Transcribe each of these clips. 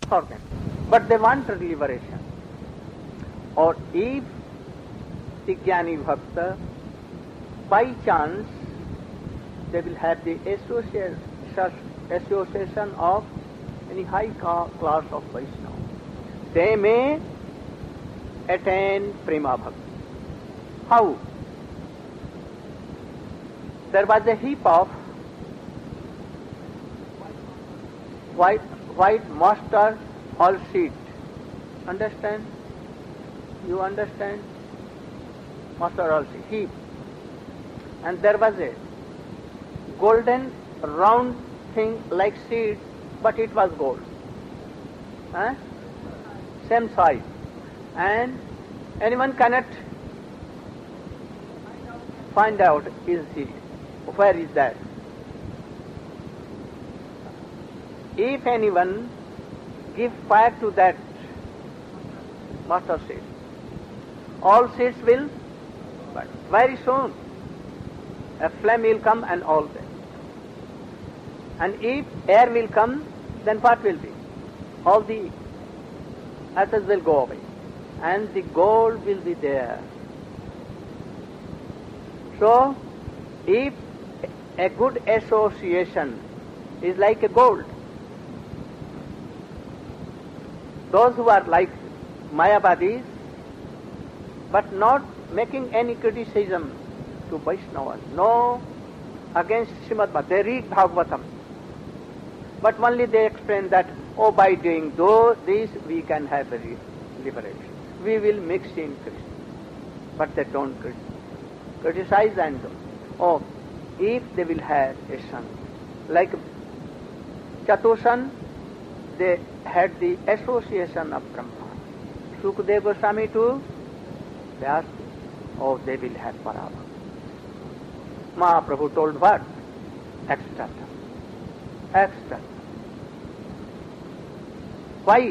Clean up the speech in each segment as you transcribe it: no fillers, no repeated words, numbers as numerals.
for them. But they want liberation. Or if the Jnani Bhakta, by chance, they will have the association of any high class of Vaishnava, they may attain Prema Bhakti. How? There was a heap of white mustard or seed. Understand? You understand? Mustard or seed. Heap. And there was a golden round thing like seed, but it was gold. Same size. And anyone cannot find out where is that. If anyone give fire to that mustard seed, all seeds will burn. Very soon a flame will come and all that. And if air will come, then what will be? All the ashes will go away and the gold will be there. So, if a good association is like a gold, those who are like Mayavadis, but not making any criticism to Vaishnavas, no against Srimad Bhagavatam, they read Bhagavatam, but only they explain that, oh, by doing this we can have a liberation. We will mix in Krishna. But they don't criticize and oh, if they will have a son, like Chatushan, they had the association of Brahma. Sukadeva Goswami too, they asked, oh, they will have Parabha. Mahaprabhu told what? Extra. Why?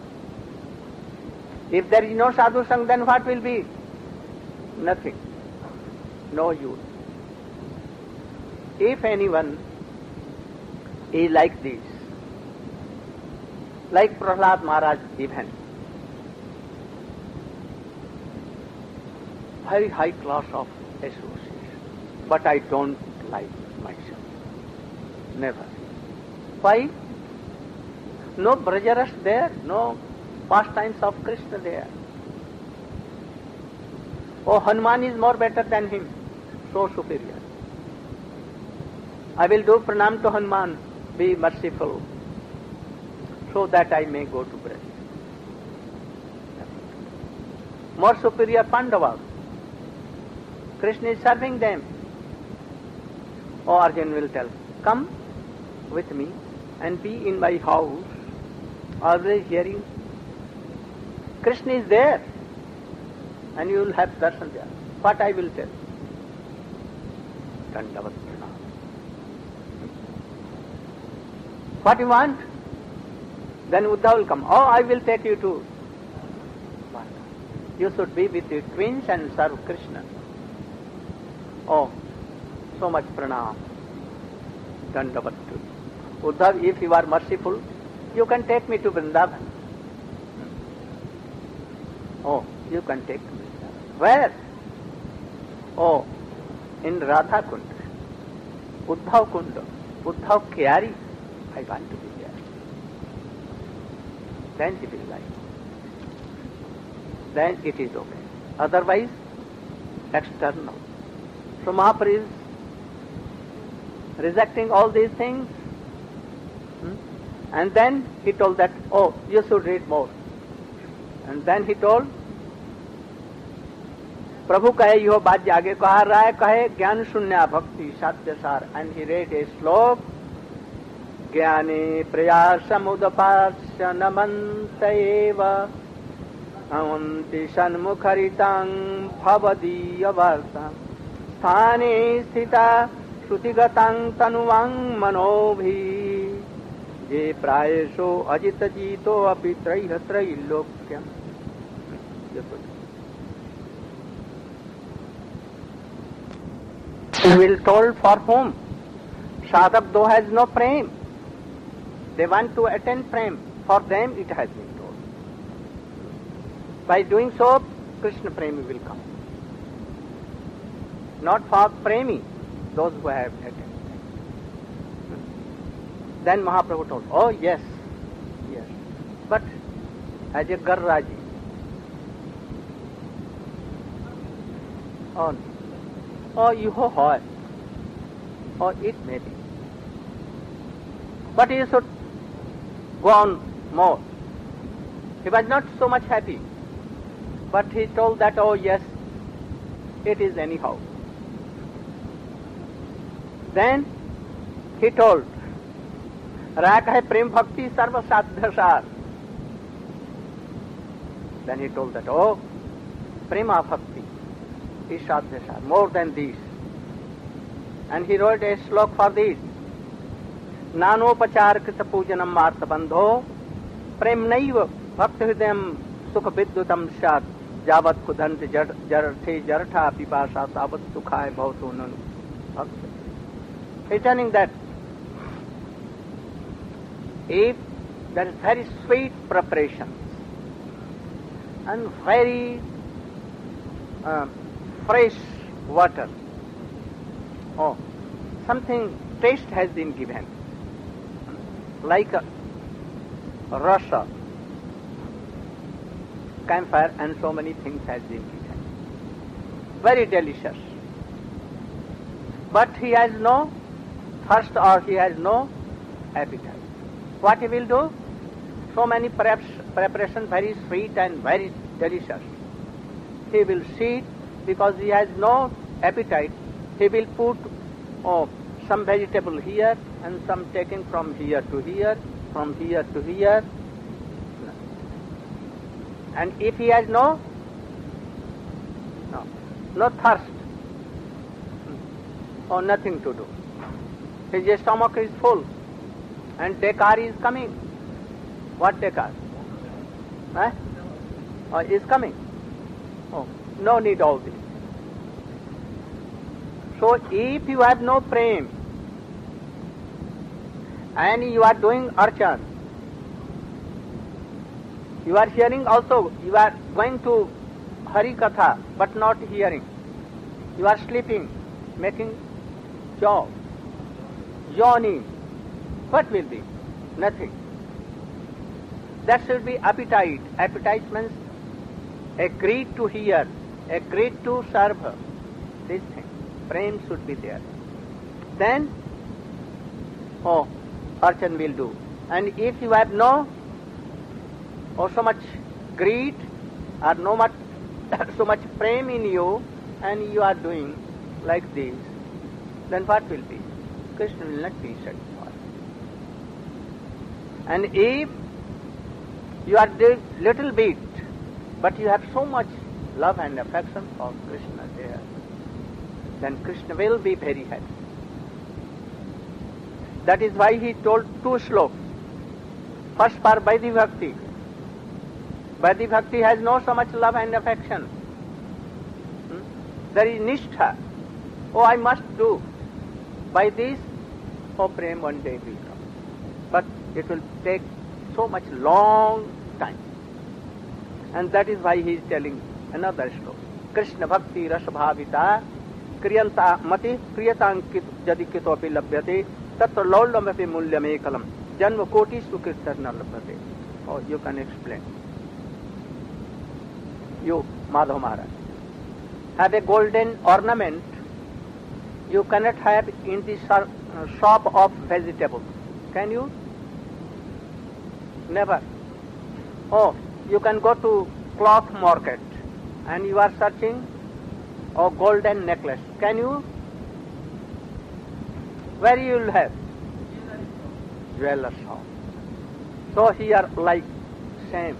If there is no sadhu sang, then what will be? Nothing. No use. If anyone is like this, like Prahlad Maharaj even, very high class of association, but I don't like myself. Never. Why? No Brajaras there, no pastimes of Krishna there. Oh, Hanuman is more better than him, so superior. I will do pranam to Hanuman, be merciful, so that I may go to Braj. More superior Pandavas. Krishna is serving them. Oh, Arjuna will tell, come with me and be in my house, always hearing. Krishna is there and you will have darshan there. What I will tell? Dandavat pranam. What you want? Then Uddhav will come. Oh, I will take you to Dwarka. You should be with the twins and serve Krishna. Oh, so much pranam. Dandavat. Uddhav, if you are merciful, you can take me to Vrindavan. Oh, you can take me. Where? Oh, in Radha Kund, Uddhav Kund, Uddhav Kyari, I want to be there. Then he will like. Then it is okay. Otherwise, external. So Mahaprabhu is rejecting all these things. And then he told that, oh, you should read more. And then he told, प्रभु कहे यो बात आगे कहा रहा है, कहे ज्ञान शून्य भक्ति साध्य सार. And he read a slok, ज्ञाने प्रयासमुदपास्य नमन्त एव अवन्ति सन्मुखरितां भवदीयवार्तां स्थाने स्थिता श्रुतिगतां तनुवां मनोभि ये प्रायशो अजित जीतो अपि त्रैलोक्यम्. You will told for whom? Sadhak though has no prem. They want to attain prem. For them it has been told. By doing so, Krishna Premi will come. Not for Premi, those who have attained. Then Mahaprabhu told, oh yes, yes. But as a Garraji. Or you hoy. Or it may be. But he should go on more. He was not so much happy. But he told that, oh yes, it is anyhow. Then he told, Rak hai prem bhakti sarva sadhyasar. Then he told that, oh, prema bhakti is sadhyasar, more than these. And he wrote a slok for this. Nanopachar krita pujanam martha bandho prem naiva bhakti hridayam sukha viddutam shat javat kudhanti jarthe jartha pipasa tavat sukhay bhavatu nanu. Returning that, if there is very sweet preparations and very fresh water, or something taste has been given, like a rasa, campfire, and so many things has been given. Very delicious. But he has no thirst or he has no appetite. What he will do? So many preparation, very sweet and very delicious. He will sit because he has no appetite. He will put some vegetable here and some taken from here to here, from here to here. And if he has no thirst or nothing to do, his stomach is full and Dekar is coming. What Dekar? Is coming. Oh, no need all this. So if you have no prem and you are doing archan, you are hearing also, you are going to Hari Katha but not hearing. You are sleeping, making job, yawning. What will be? Nothing. That should be appetite. Appetite means agreed to hear, agreed to serve. This thing. Prem should be there. Then, archan will do. And if you have no so much greed or so much prem in you, and you are doing like this, then what will be? Krishna will not be satisfied. And if you are doing little bit, but you have so much love and affection for Krishna there, then Krishna will be very happy. That is why he told two slokas. First for Vaidhi Bhakti. Vaidhi Bhakti has no so much love and affection. There is nishtha. Oh, I must do. By this, prem one day will come. But it will take so much long time. And that is why he is telling another sloka. Krishna Bhakti Rasabhavita Kriyanta Mati Kriyatankit Jadikitopi Labhyate Tatra Laullamapi Mulyamekalam Janma Koti Sukirtarna Labhyate. Oh, you can explain. You, Madhav Maharaj, have a golden ornament you cannot have in the shop of vegetables. Can you? Never. Oh, you can go to cloth market and you are searching a golden necklace. Can you? Where you will have? Jeweler's shop. So here like same.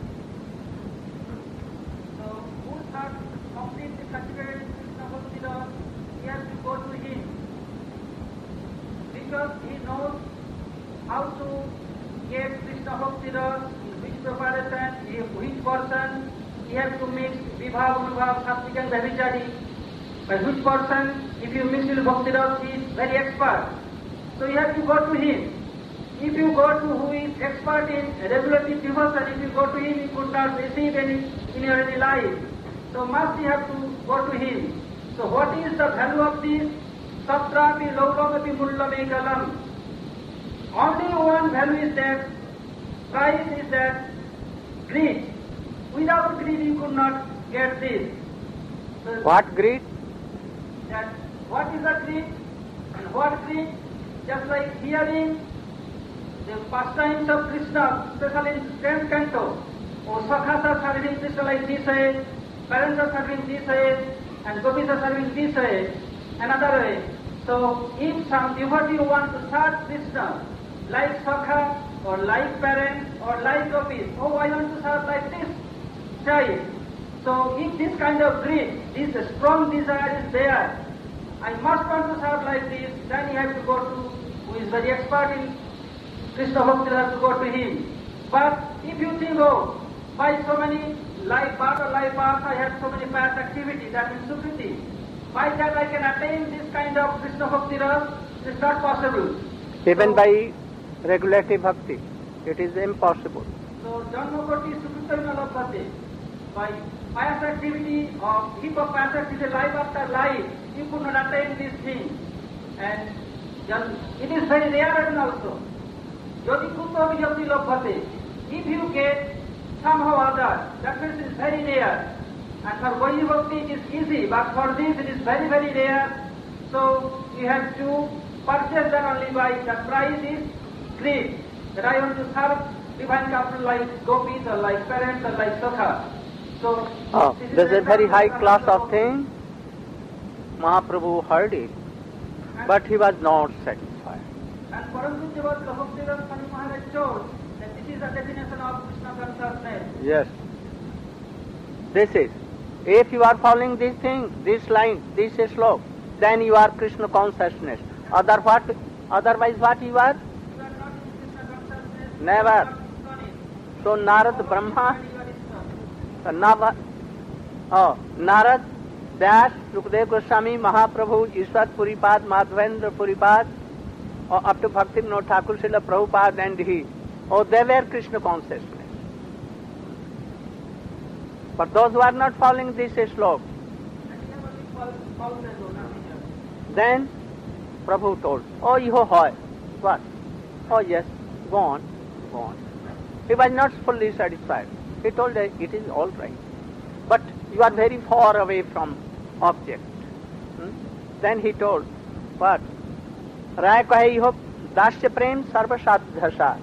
So who has completely cultivated Krishna Bhakti Rasa, he has to go to him because he knows how to get Krishna Bhakti Rasa, which preparation, which person he has to mix Vibhav, Anubhav, Sattvic and Bhavichari. By which person, if you mix with Bhakti Rasa, he is very expert. So you have to go to him. if you go to who is expert in regulative devotion, if you go to him, you could not receive any in your any life. So must you have to go to him. So what is the value of this? Satrapi lokamapi mullamekalam. Only one value is that, price is that, greed. Without greed you could not get this. So What greed? that what is the greed and what greed? Just like hearing the pastimes of Krishna, especially in 10th canto, or Sakhas are serving Krishna like this way, parents are serving this way, and gopis are serving this way, another way. So if some devotee want to serve Krishna like Sakha, or like parents, or like gopis, oh I want to serve like this child. So if this kind of greed, this strong desire is there, I must want to serve like this, then you have to go to who is very expert in Krishna Bhakti, you have to go to him. But if you think, oh, by so many life paths or life paths, I have so many past activities, that means Sukriti. By that I can attain this kind of Krishna Bhakti Ras, it is not possible. Even So- by regulative bhakti, it is impossible. So, Janmakoti Sukrita Labhate. By pious activity or heap of pious activity, life after life, you could not attain this thing. And it is very rare and also. Yodi Kuto Vijati Labhate. If you get somehow or other, that means it is very rare. And for Vaishya Bhakti it is easy, but for this it is very, very rare. So, you have to purchase that only by the price is greed. That I want to serve divine couple like gopis or like parents or like Sakha. So, Oh, this this is a very high class of and thing. Mahaprabhu heard it, but he was not satisfied. Param Pujyavat Bhaktivedanta Swami Maharaj told that this is the definition of Krishna consciousness. Yes. This is. If you are following this thing, this line, this slok, then you are Krishna consciousness. Otherwise what you are? You are not in Krishna consciousness. Never. You are not in So Narad Brahma, Krishna. Narad, Vyas, Sukdev Goswami, Mahaprabhu, Ishwar Puripad, Madhavendra Puripad, or up to Bhaktivinoda Thakur, Srila Prabhupada and he, they were Krishna consciousness. But those who are not following this slok, then Prabhu told, oh, you hoy. What? Oh, yes, go on, go on. He was not fully satisfied. He told that it is all right. But you are very far away from object. Then he told, what? Rai kahe ho dasya prem sarva sadhyasa.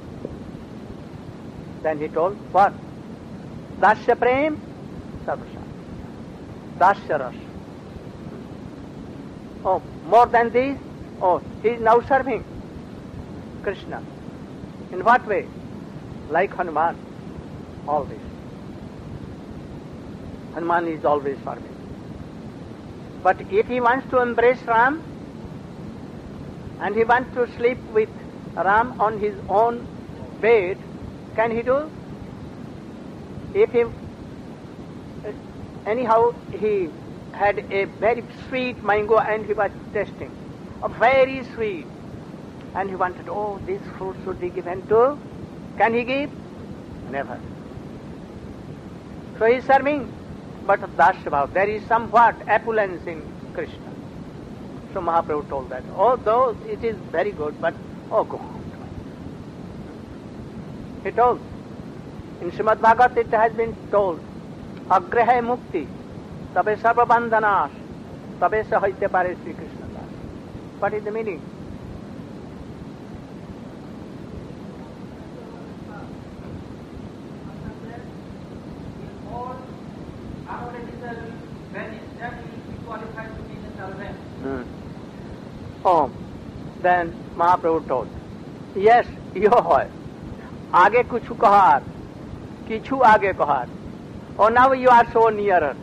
Then he told, what? Dasya prem sarva sadhyasa. Dasya ras. Oh, more than this? Oh, he is now serving Krishna. In what way? Like Hanuman. Always. Hanuman is always serving. But if he wants to embrace Ram, and he wants to sleep with Ram on his own bed, can he do? If he, anyhow, he had a very sweet mango and he was tasting, a very sweet, and he wanted, oh, this fruit should be given to, can he give? Never. So he is serving, but Dasya, there is somewhat opulence in Krishna. So Mahaprabhu told that, oh, though it is very good, but, oh, go on. He told, in Srimad Bhagavat it has been told, Agrahe Mukti, Tabe Sarva Bandhanash, Tabe Se Haite Pare Sri Krishna. What is the meaning? Oh, then Mahaprabhu told, yes, you hoy. Aage kuchu kahar, kichu aage kahar. Oh, now you are so nearer.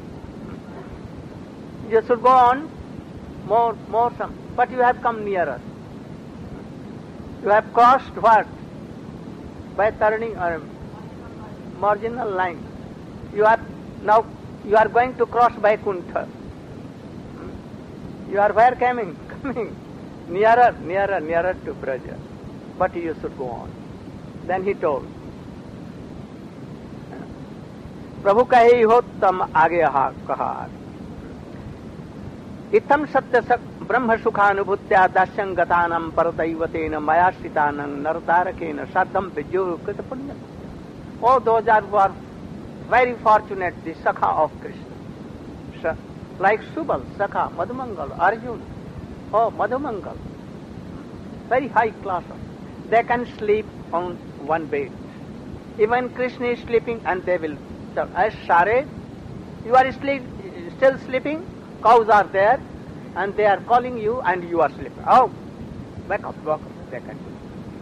You should go on, more some, but you have come nearer. You have crossed what? By turning marginal line. You are now, you are going to cross by Vaikuntha. You are where coming? Coming. Nearer to Braja. but you should go on. Then he told, प्रभु कहे हो तम आगे कहा, इत्थम सत्य ब्रह्म सुखानुभूत्या दास्यंगतानां परदैवतेन मयाश्रितानां नरतारकेन साधम विद्युः कृत Punyam. Oh, those are very fortunate, the Sakha of Krishna. Like Subal, Sakha, Madhumangal, Arjun. Oh, Madhumangal. Very high class. They can sleep on one bed. Even Krishna is sleeping and they will tell, as Share, you are still sleeping, cows are there and they are calling you and you are sleeping. Oh, wake up, they can do.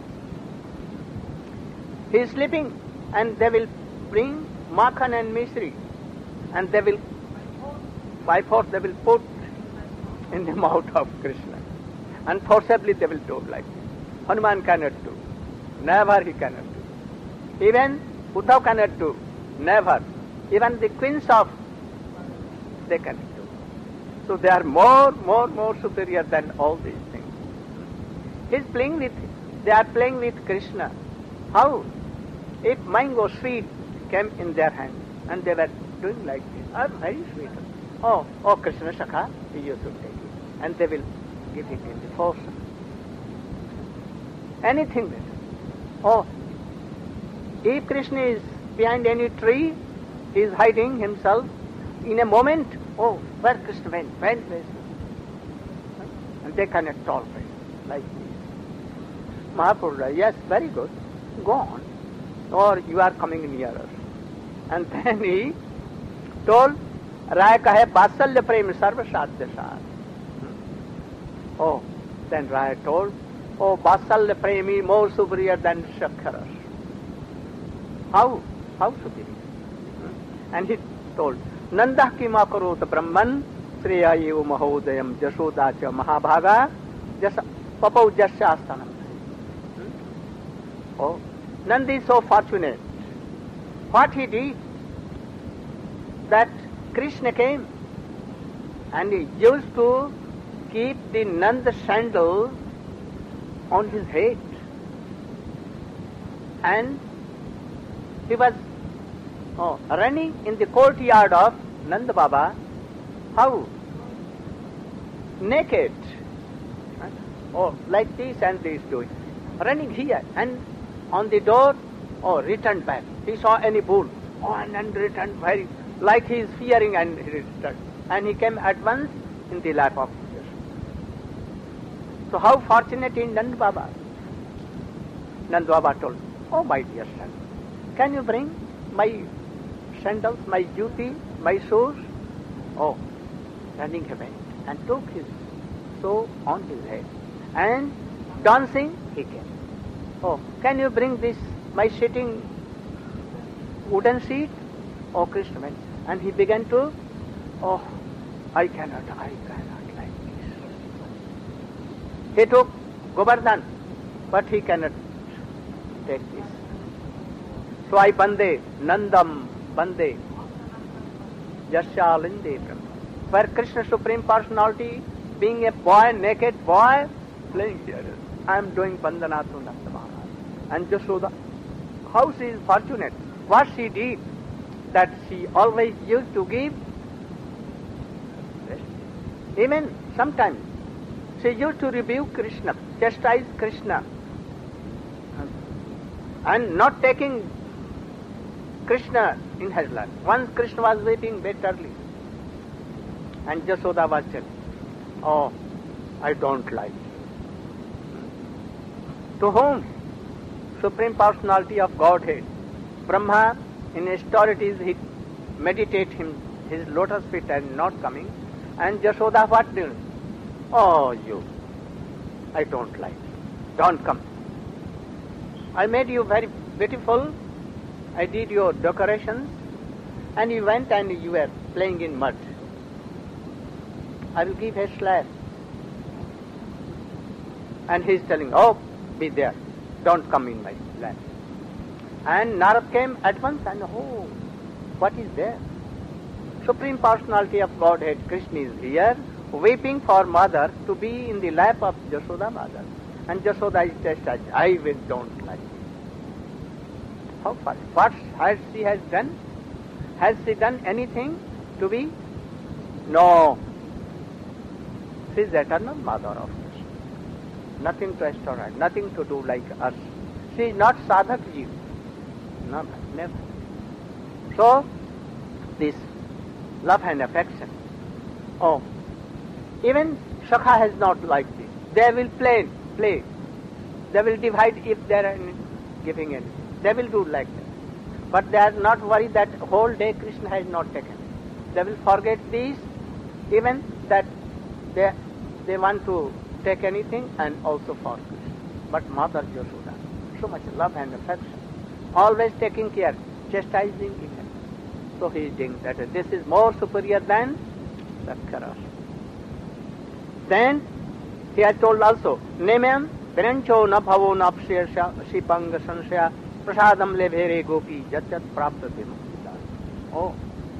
He is sleeping and they will bring Makhan and Misri and they will, by force they will put in the mouth of Krishna. And forcibly they will do like this. Hanuman cannot do. Never he cannot do. Even Uddhav cannot do. Never. Even the queens of, they cannot do. So they are more superior than all these things. They are playing with Krishna. How? If mango sweet came in their hand and they were doing like this, are very sweet. Oh, Krishna Sakha, you should take it. And they will give it in the force. Anything better. Oh, if Krishna is behind any tree, he is hiding himself. In a moment, oh, where Krishna went? And they cannot tolerate like this. Mahaprabhu, yes, very good. Go on. Or you are coming nearer. And then he told, Raya kahe Vatsalya prem sarva sadhya sad. Oh, then Raya told, oh, Vatsalya premi more superior than Shakharas. How superior? And he told, Nanda kima karota brahman Shreya eva mahodayam jashoda cha mahabhaga jasa papau jasya astanam. Oh, Nanda is so fortunate. What he did, that Krishna came and he used to keep the Nanda sandal on his head. And he was running in the courtyard of Nanda Baba. How? Naked. Oh, like this and this doing. Running here and on the door, returned back. He saw any bull. And returned very, like he is fearing and he returned. And he came at once in the lap of Jesus. So how fortunate in Nanda Baba. Nanda Baba told, oh my dear son, can you bring my sandals, my juti, my shoes? Oh, running he went and took his shoe on his head. And dancing he came. Oh, can you bring this, my sitting wooden seat? Oh, Krishna went. And he began to, oh, I cannot like this. He took Govardhan, but he cannot take this. So I bande, Nandam bande, Jasyalinde Brahma. Where Krishna Supreme Personality, being a boy, naked boy, playing here. I am doing bandana to Nanda Maharaj. And Jashoda, how she is fortunate. What she did, that she always used to give. Even sometimes she used to rebuke Krishna, chastise Krishna, and not taking Krishna in her life. Once Krishna was weeping bitterly, and Jashoda was telling, oh, I don't like you. To whom? Supreme Personality of Godhead. Brahma, in austerities, he meditate his lotus feet and not coming. And Jashoda what did? Oh, you, I don't like you. Don't come. I made you very beautiful. I did your decorations. And you went and you were playing in mud. I will give a slap. And he is telling, oh, be there. Don't come in my land. And Narad came at once and, oh, what is there? Supreme Personality of Godhead, Krishna is here, weeping for mother to be in the lap of Jashoda mother. And Jashoda is chastised. I don't like it. How far? What has she done? Has she done anything to be? No. She is eternal mother of us. Nothing to extraordinary, nothing to do like us. She is not sadhak jeev. No, never. So, this love and affection. Oh, even Shakha has not liked this. They will play. They will divide if they are giving anything. They will do like that. But they are not worried that whole day Krishna has not taken. They will forget these, even that they want to take anything and also for Krishna. But Mother Yashoda, so much love and affection, always taking care, chastising him. So he is doing that. This is more superior than Sakkara. Then he has told also, Nemyam Virancho na bhavo na pshesha shipanga sanshaya prasadam lebhere gopi jat praptate muktida. Oh,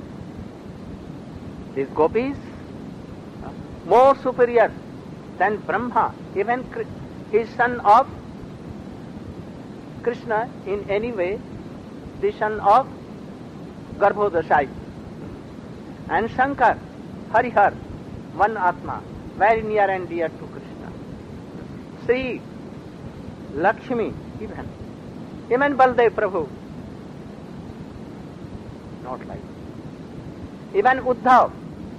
these gopis more superior than Brahma, even his son of Krishna in any way, the son of Garbhodashai. And Shankar, Harihar, one Atma, very near and dear to Krishna. Sri, Lakshmi, even Baldev Prabhu, not like that. Even Uddhav,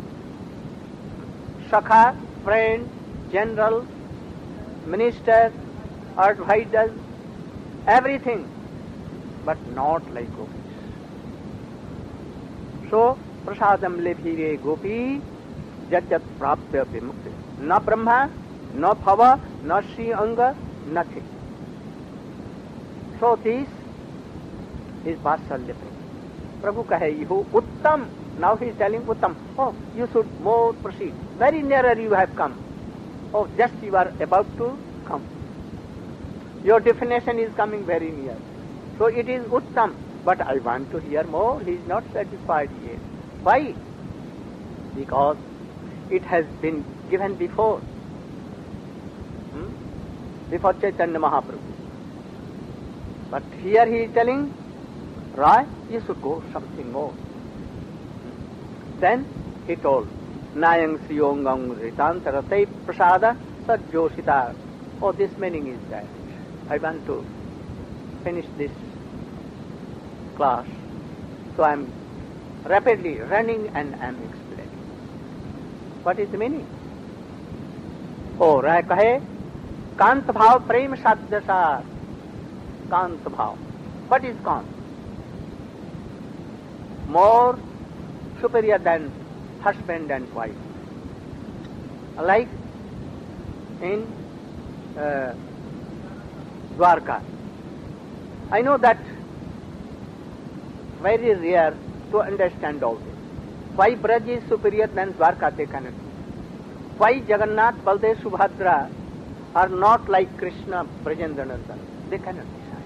Shakha, friend, general, minister, advisors, everything, but not like gopis. So, prasadam lebhire gopi jat prapya vimukti. Na Brahma, no Bhava, no Sri Anga, nothing. So this is Vatsalya Prabhu. Prabhu kahe, you Uttam. Now he is telling Uttam, oh, you should more proceed. Very nearer you have come. Oh, just you are about to come. Your definition is coming very near. So it is Uttam. But I want to hear more. He is not satisfied yet. Why? Because it has been given before. Before Chaitanya Mahaprabhu. But here he is telling, Rai, you should go something more. Then he told, Nayang Siyongam Ritantarate Prasada Sajyoshita. Oh, this meaning is that. I want to finish this class. So I am rapidly running and I am explaining. What is the meaning? Oh, Rai kahe, Kant Bhav Prem Sadhyasar. Kant Bhav. What is Kant? More superior than husband and wife. Like in Dwarka. I know that very rare to understand all this. Why Braj is superior than Dwarka, they cannot. Why Jagannath, Baldev, Subhadra are not like Krishna, Brajendranandan, they cannot decide.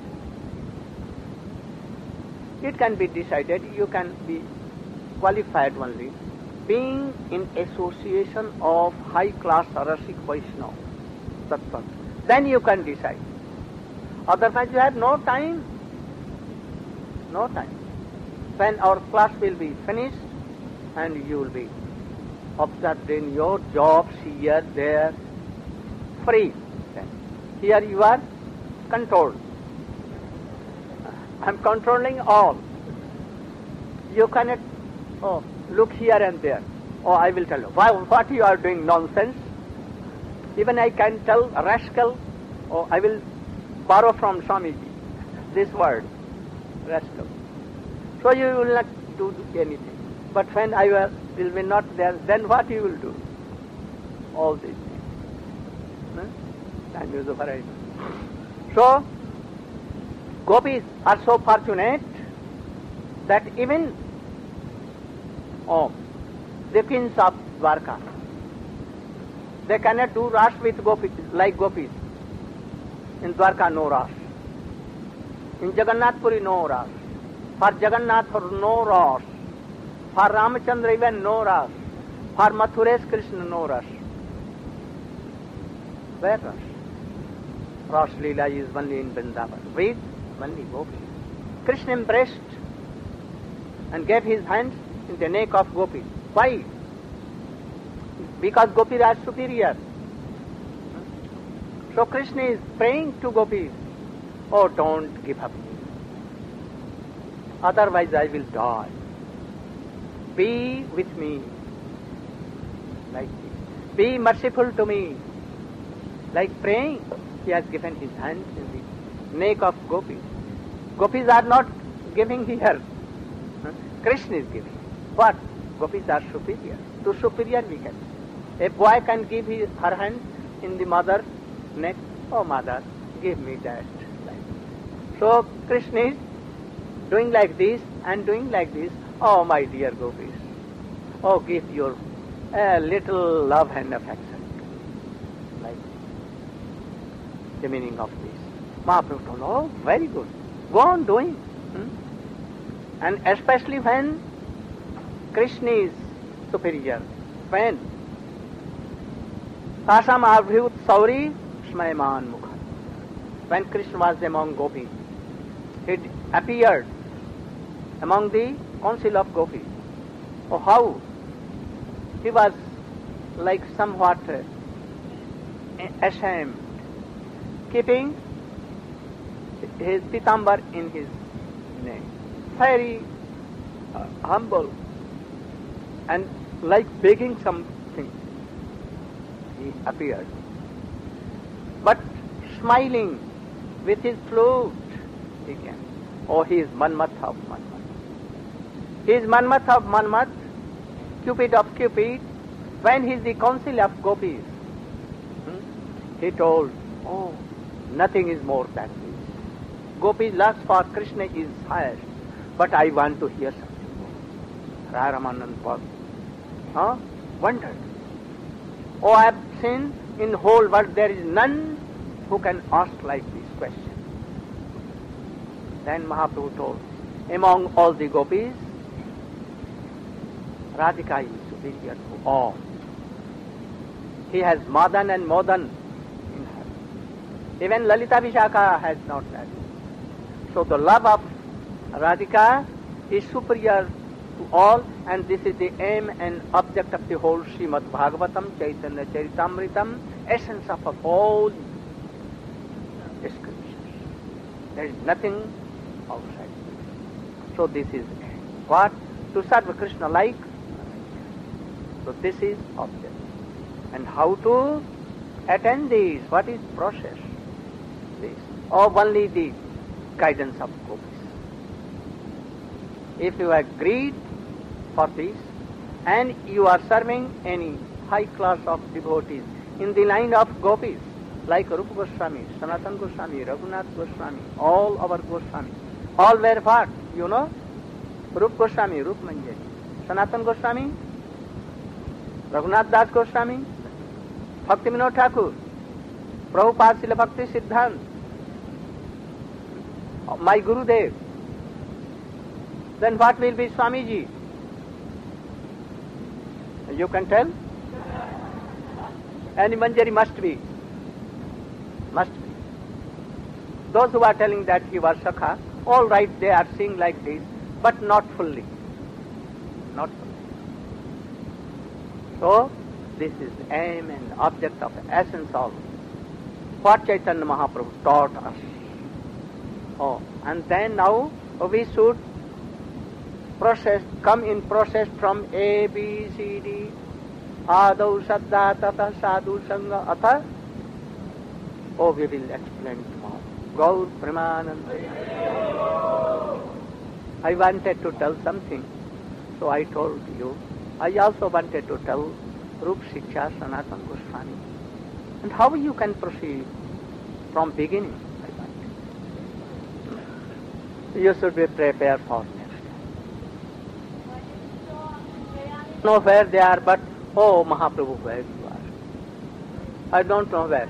It can be decided, you can be qualified only being in association of high class Rasik Vaishnava, Sattva. Then you can decide. Otherwise you have no time. No time. When our class will be finished and you will be observed in your jobs here, there, free. Here you are controlled. I am controlling all. You cannot look here and there. Oh, I will tell you. What you are doing nonsense. Even I can tell rascal. Oh, I will borrow from Swamiji this word, rascal. So you will not do anything. But when I will be not there, then what you will do? All these things. Time is over. So, gopis are so fortunate that even the kings of Dwarka, they cannot do ras with gopis, like gopis. In Dwarka, no ras. In Jagannath Puri, no ras. For Jagannath, no ras. For Ramachandra, even no ras. For Mathuresh Krishna, no ras. Where ras? Ras Leela is only in Vrindavan, with only gopis. Krishna embraced and gave his hands in the neck of gopis. Why? Because gopis are superior. So Krishna is praying to gopis, oh, don't give up me. Otherwise I will die. Be with me. Like this. Be merciful to me. Like praying, he has given his hands in the neck of gopis. Gopis are not giving here. Krishna is giving. But gopis are superior. To superior we can. A boy can give her hand in the mother's neck. Oh, mother, give me that. So Krishna is doing like this and doing like this. Oh, my dear gopis. Oh, give your little love and affection. Like the meaning of this. Mahaprabhu told, oh, very good. Go on doing. And especially when Krishna is superior. When Asam Abhyut Sauri Smayman Mukha. When Krishna was among gopis, he appeared among the council of gopis. Oh, how? He was like somewhat ashamed, keeping his pitambar in his neck. Very humble and like begging something. He appeared. But smiling with his flute, he came. Oh, he is Manmath of Manmath. He is Manmath of Manmath, Cupid of Cupid. When he is the council of gopis, he told, oh, nothing is more than this. Gopis' lust for Krishna is highest, but I want to hear something more. Ramanand was wondered. Oh, I have seen in the whole world there is none who can ask like this question. Then Mahaprabhu told, among all the gopis, Radhika is superior to all. He has Madan and Modan in her. Even Lalita Vishakha has not that. So the love of Radhika is superior to all, and this is the aim and object of the whole Srimad Bhagavatam, Chaitanya Charitamritam, essence of all scriptures. There is nothing outside. So this is what? To serve Krishna like. So this is object. And how to attain this? What is process? This. Or only the guidance of gopis. If you agreed for this and you are serving any high class of devotees in the line of gopis, like Rupa Goswami, Sanatana Goswami, Raghunath Goswami, all our Goswami, all were what? You know? Rupa Goswami, Rupa Manjari, Sanatana Goswami, Raghunath Das Goswami, Bhakti Vinod Thakur, Prabhupada Srila Bhakti Siddhant, my Gurudev. Then what will be Swamiji? You can tell? Any Manjari must be. Must be. Those who are telling that he was Sakha, all right, they are seeing like this, but not fully. Not fully. So, this is the aim and object of the essence of what Chaitanya Mahaprabhu taught us. Oh, and then now we should come in process from A, B, C, D, Adau, Saddha, Tata, Sadhu, Sangha, Atha. Oh, we will explain tomorrow. Gaur Premananda. I wanted to tell something, so I told you. I also wanted to tell Rup Shiksha Sanatana Goswami. And how you can proceed from beginning, I want. You should be prepared for next time. Know where they are, but oh Mahaprabhu, where you are. I don't know where.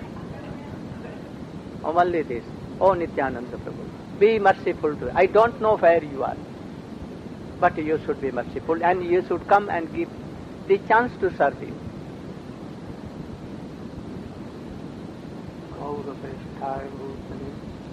Only this. Oh Nityananda Prabhu, be merciful to me. I don't know where you are, but you should be merciful and you should come and give the chance to serve him. Prabhupada Bhutani